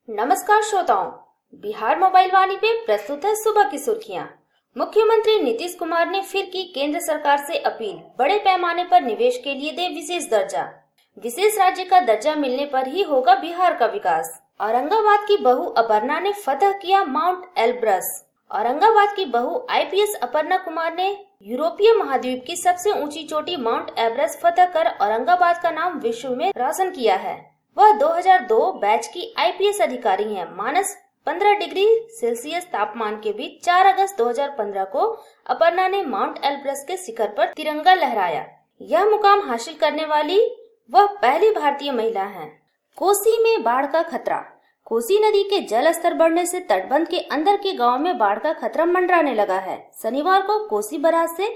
नमस्कार श्रोताओं, बिहार मोबाइल वाणी पे प्रस्तुत है सुबह की सुर्खियां। मुख्यमंत्री नीतीश कुमार ने फिर की केंद्र सरकार से अपील, बड़े पैमाने पर निवेश के लिए दे विशेष दर्जा। विशेष राज्य का दर्जा मिलने पर ही होगा बिहार का विकास। औरंगाबाद की बहू अपर्णा ने फतह किया माउंट एलब्रस। औरंगाबाद की बहू आईपीएस अपर्णा कुमार ने यूरोपीय महाद्वीप की सबसे ऊंची चोटी माउंट एवरेस्ट फतह कर औरंगाबाद का नाम विश्व में रोशन किया है। वह 2002 बैच की आईपीएस अधिकारी हैं। माइनस 15 डिग्री सेल्सियस तापमान के बीच 4 अगस्त 2015 को अपर्णा ने माउंट एलब्रस के शिखर पर तिरंगा लहराया। यह मुकाम हासिल करने वाली वह पहली भारतीय महिला हैं। कोसी में बाढ़ का खतरा। कोसी नदी के जल स्तर बढ़ने से तटबंध के अंदर के गांव में बाढ़ का खतरा मंडराने लगा है। शनिवार को कोसी बराज से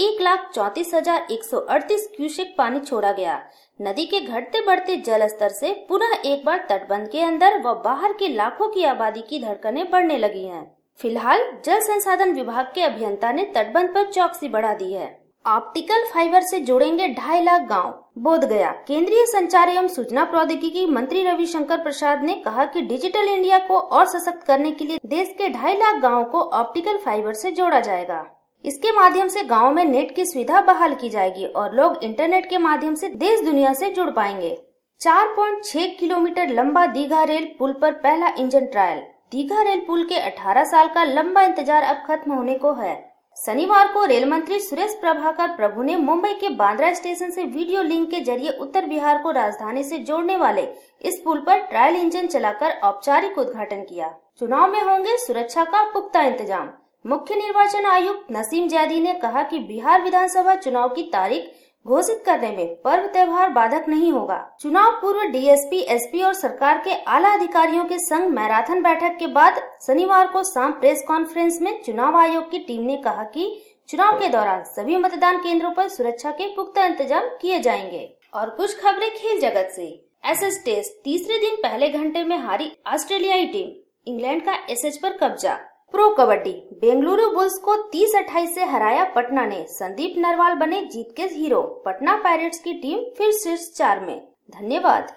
1,34,138 क्यूसेक पानी छोड़ा गया। नदी के घटते बढ़ते जल स्तर से पुनः एक बार तटबंध के अंदर व बाहर के लाखों की आबादी की धड़कनें बढ़ने लगी हैं। फिलहाल जल संसाधन विभाग के अभियंता ने तटबंध पर चौकसी बढ़ा दी है। ऑप्टिकल फाइबर से जोड़ेंगे 2.5 लाख गाँव। बोधगया। केंद्रीय संचार एवं सूचना प्रौद्योगिकी मंत्री रविशंकर प्रसाद ने कहा कि डिजिटल इंडिया को और सशक्त करने के लिए देश के 2.5 लाख गाँवों को ऑप्टिकल फाइबर से जोड़ा जाएगा। इसके माध्यम से गांव में नेट की सुविधा बहाल की जाएगी और लोग इंटरनेट के माध्यम से देश दुनिया से जुड़ पाएंगे। 4.6 किलोमीटर लंबा दीघा रेल पुल पर पहला इंजन ट्रायल। दीघा रेल पुल के 18 साल का लंबा इंतजार अब खत्म होने को है। शनिवार को रेल मंत्री सुरेश प्रभाकर प्रभु ने मुंबई के बांद्रा स्टेशन से वीडियो लिंक के जरिए उत्तर बिहार को राजधानी से जोड़ने वाले इस पुल पर ट्रायल इंजन चलाकर औपचारिक उद्घाटन किया। चुनाव में होंगे सुरक्षा का पुख्ता इंतजाम। मुख्य निर्वाचन आयुक्त नसीम जैदी ने कहा कि बिहार विधानसभा चुनाव की तारीख घोषित करने में पर्व त्योहार बाधक नहीं होगा। चुनाव पूर्व डीएसपी, एसपी और सरकार के आला अधिकारियों के संग मैराथन बैठक के बाद शनिवार को शाम प्रेस कॉन्फ्रेंस में चुनाव आयोग की टीम ने कहा कि चुनाव के दौरान सभी मतदान केंद्रों पर सुरक्षा के पुख्ता इंतजाम किए जाएंगे। और कुछ खबरें खेल जगत से। एशेज टेस्ट तीसरे दिन पहले घंटे में हारी ऑस्ट्रेलियाई टीम। इंग्लैंड का एशेज पर कब्जा। प्रो कबड्डी। बेंगलुरु बुल्स को 30-28 से हराया पटना ने। संदीप नरवाल बने जीत के हीरो। पटना पायरेट्स की टीम फिर शीर्ष 4 में। धन्यवाद।